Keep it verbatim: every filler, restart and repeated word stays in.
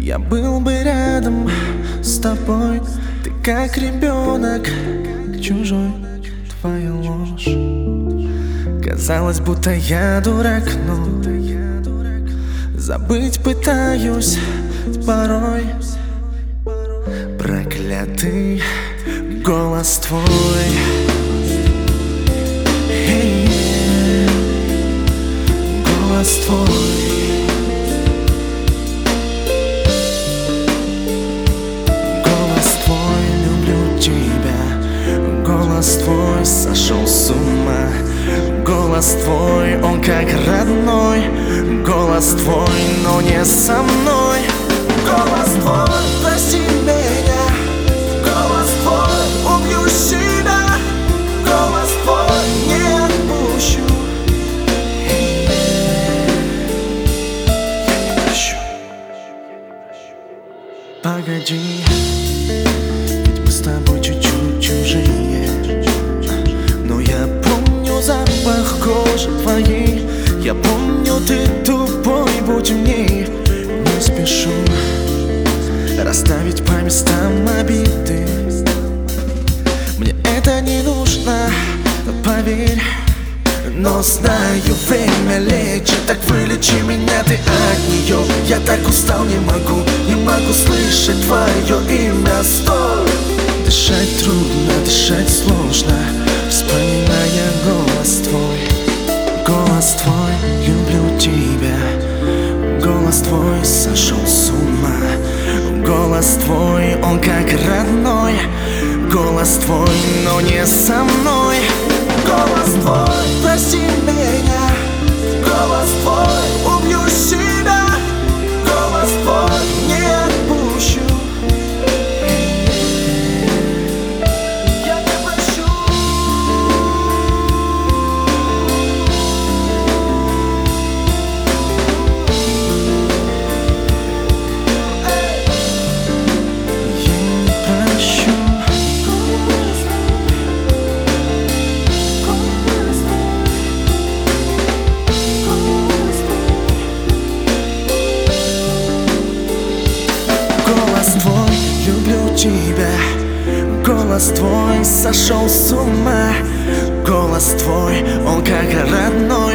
Я был бы рядом с тобой. Ты как ребенок чужой, твоя ложь. Казалось, будто я дурак, но забыть пытаюсь порой. Проклятый голос твой. Hey, yeah. Голос твой. Голос твой, люблю тебя. Голос твой, сошел с ума. Голос твой, он как родной. Голос твой, но не со мной. Голос твой, прости меня. Голос твой, убью себя. Голос твой, не отпущу. Я не прощу. Погоди, ведь мы с тобой чуть-чуть чужие. Но я помню запах кожи твоей. Я помню, ты тупой, будь умней. Не спешу расставить по местам обиды. Мне это не нужно, поверь. Но знаю, время лечит. Так вылечи меня ты от нее. Я так устал, не могу, не могу слышать твое имя. Стой! Дышать трудно, дышать сложно, вспоминая голос твой. Голос твой, люблю тебя. Голос твой, сошел с ума. Голос твой, он как родной. Голос твой, но не со мной. Голос твой, прости меня. Голос твой, убью себя. Голос твой, не отпущу. Я не прощу. Тебя. Голос твой, сошел с ума. Голос твой, он как родной.